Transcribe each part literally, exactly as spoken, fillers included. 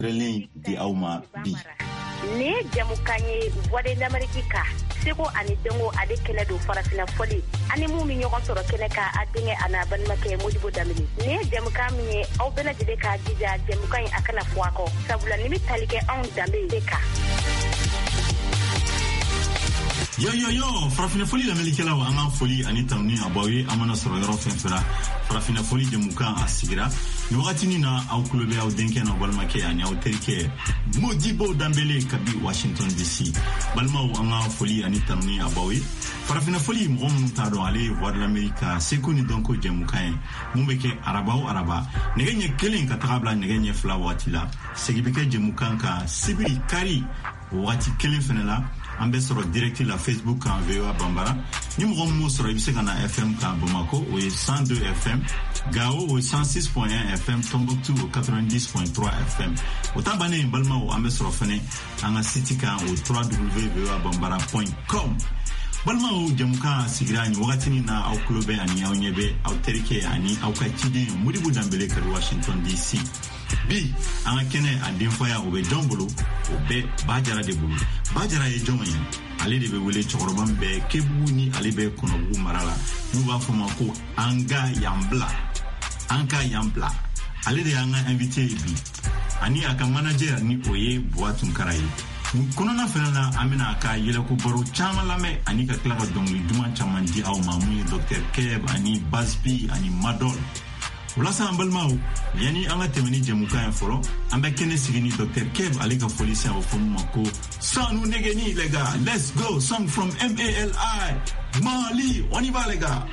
Relin di Auma B. Ne jamukanye wade l'Amerika seko ani dengo ade kele do farafina foli ani mu mi ñogon soro kele ka adinge ana ban make modibo damini ne jamukami au bena jide ka jija jamukany akana fuako sabula nimi talike on dambe deka. Yo yo yo farafina foli l'Amerika la anga foli ani tamni abawi amana soro yoro fenfera farafina foli jamukan asigira ni wakati nina au kulobe au denke na balma ke ani au terike Modibo Dambele kabi Washington D C balma u anga foli ani tamni abawi farafina foli mo ta do ale voir l'America sekuni donko jamukan mumbeke araba u araba negenye kelen ka tabla negenye fla watila segibeke jamukan ka sibiri kari wati kelen fenela ambe soro directi la Facebook kan V O A Bambara ni mo mo soro ibise kana F M kan Bamako o cent deux F M Gao au cent six point un F M Tombouctou au quatre-vingt-dix point trois F M o tabane balma o ambe soro fene anga site kan au w w w point v o a bambara point com balma o jamuka sigrani wakati ni na au clube ani au nyebe au terike ani au kachide Modibo Dambele ka Washington D C bi anga kene adinfoya o be jongolo o be bajara de bulu bajara e jomoyi ale de be wele chorobam be kebuni ale be konobu marala nu ba foma ko anga yambla anga yambla ale de anga invité bi ani aka manager ni oye boatun karayi kono na fenana amina aka yele ko baro chama lame ani ka klaba dongli duman chaman di aw mamu docteur Keb ani Baspi ani Madol wala sa ambalmao yani anga temeni jamuka en folo ambe kene sigini docteur Keb ale ka police en fomu mako sanu negeni les gars, let's go song from M A L I Mali, on y va les gars.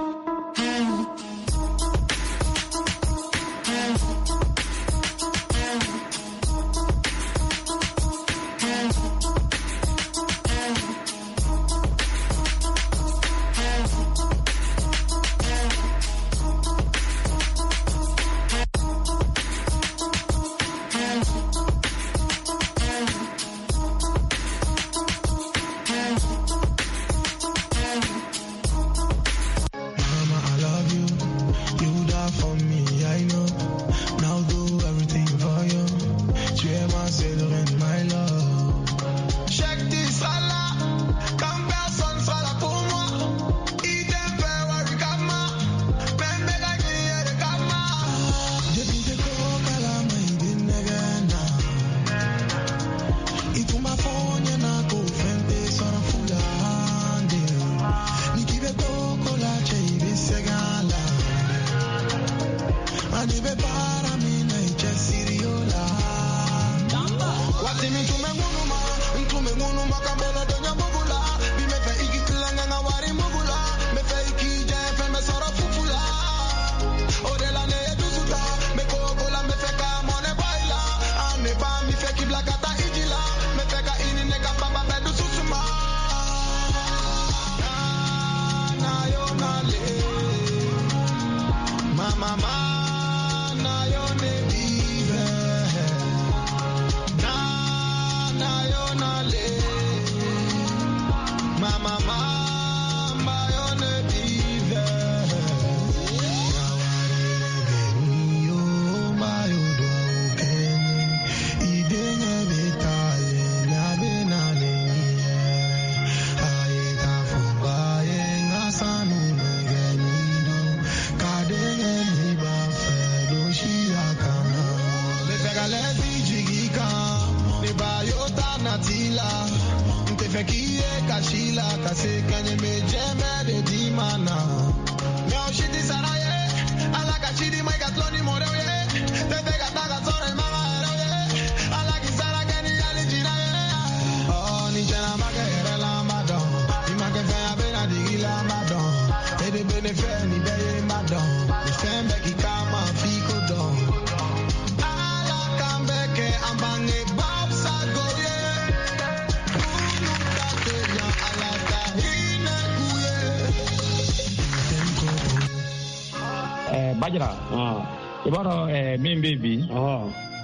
Bajra ah ibaro eh min baby ah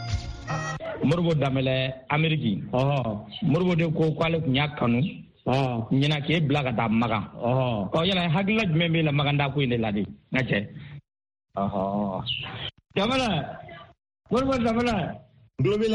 Modibo Dambele Ameriki ah Modibo de ko kwale nyakanu ah nyina ke blaga da maga ah ko yala hagla membe la maganda ko inde ladi ngache ah Dambele Modibo Dambele